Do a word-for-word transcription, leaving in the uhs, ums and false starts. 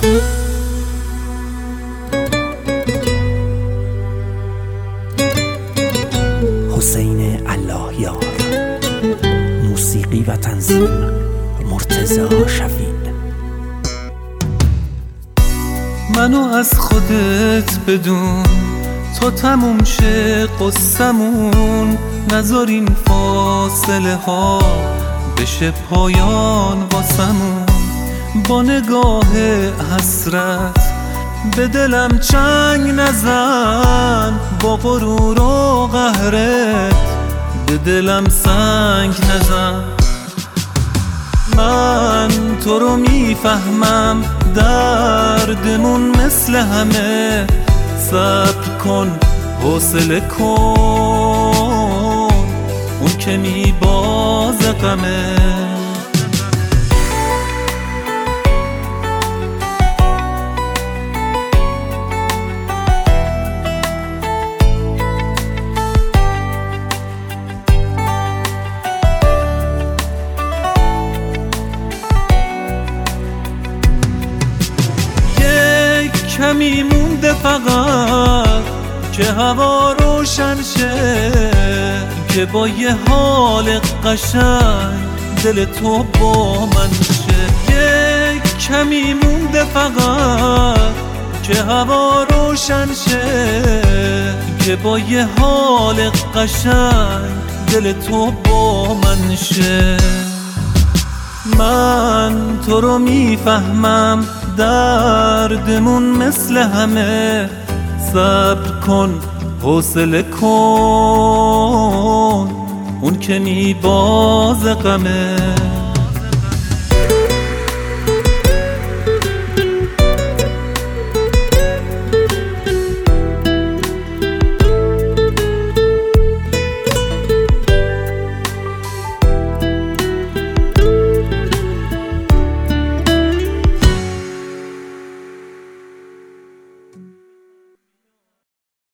حسین اللهیار، موسیقی و تنظیم مرتضی شفیع. منو از خودت بدون، تا تموم شه قصمون، نذار این فاصله ها بشه پایان واسمون. با نگاه حسرت به دلم چنگ نزن، با غرور و قهرت به دلم سنگ نزن. من تو رو میفهمم، دردمون مثل همه، صبر کن حوصله کن، اون که میبازه غمه. کمی مونده فقط که هوا روشن شه، که با یه حال قشنگ دل تو با من شه. یک کمی مونده فقط که هوا روشن شه، که با یه حال قشنگ دل تو با من شه. من تو رو میفهمم، دردمون مثل همه، صبر کن حوصله کن، اون که میبازه غمه.